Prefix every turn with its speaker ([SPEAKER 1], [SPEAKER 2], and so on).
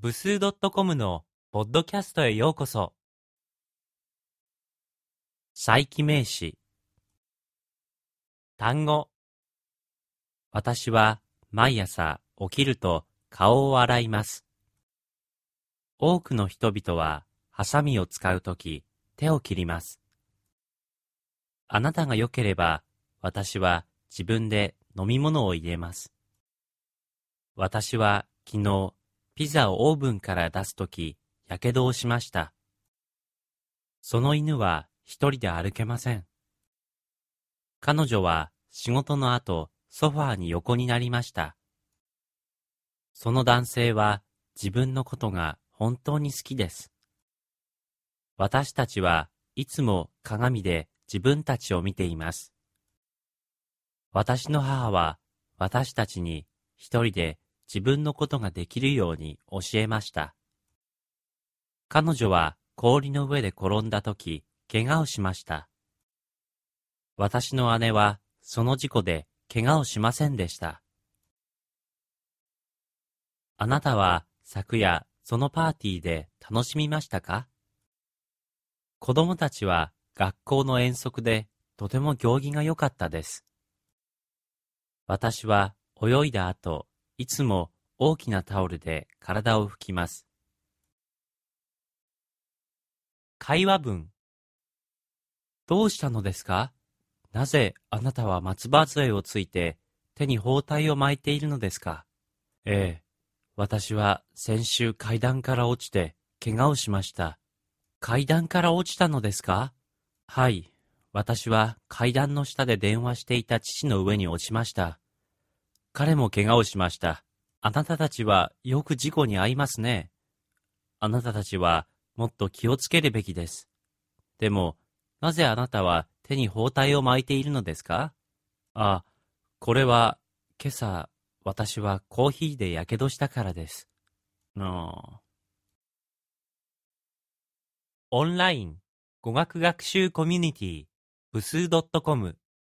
[SPEAKER 1] 部数 .com のポッドキャストへようこそ。再起名詞。単語。私は毎朝起きると顔を洗います。多くの人々はハサミを使うとき手を切ります。あなたが良ければ私は自分で飲み物を入れます。私は昨日ピザをオーブンから出すときやけどをしました。その犬は一人で歩けません。彼女は仕事の後ソファーに横になりました。その男性は自分のことが本当に好きです。私たちはいつも鏡で自分たちを見ています。私の母は私たちに一人で自分のことができるように教えました。彼女は氷の上で転んだとき、怪我をしました。私の姉はその事故で怪我をしませんでした。あなたは昨夜そのパーティーで楽しみましたか？子供たちは学校の遠足でとても行儀が良かったです。私は泳いだ後、いつも大きなタオルで体を拭きます。会話文。どうしたのですか？なぜあなたは松葉杖をついて手に包帯を巻いているのですか？私は先週階段から落ちて怪我をしました。階段から落ちたのですか？はい、私は階段の下で電話していた父の上に落ちました。彼も怪我をしました。あなたたちはよく事故に遭いますね。あなたたちはもっと気をつけるべきです。でも、なぜあなたは手に包帯を巻いているのですか？これは、今朝、私はコーヒーでやけどしたからです。オンライン語学学習コミュニティ部数 .com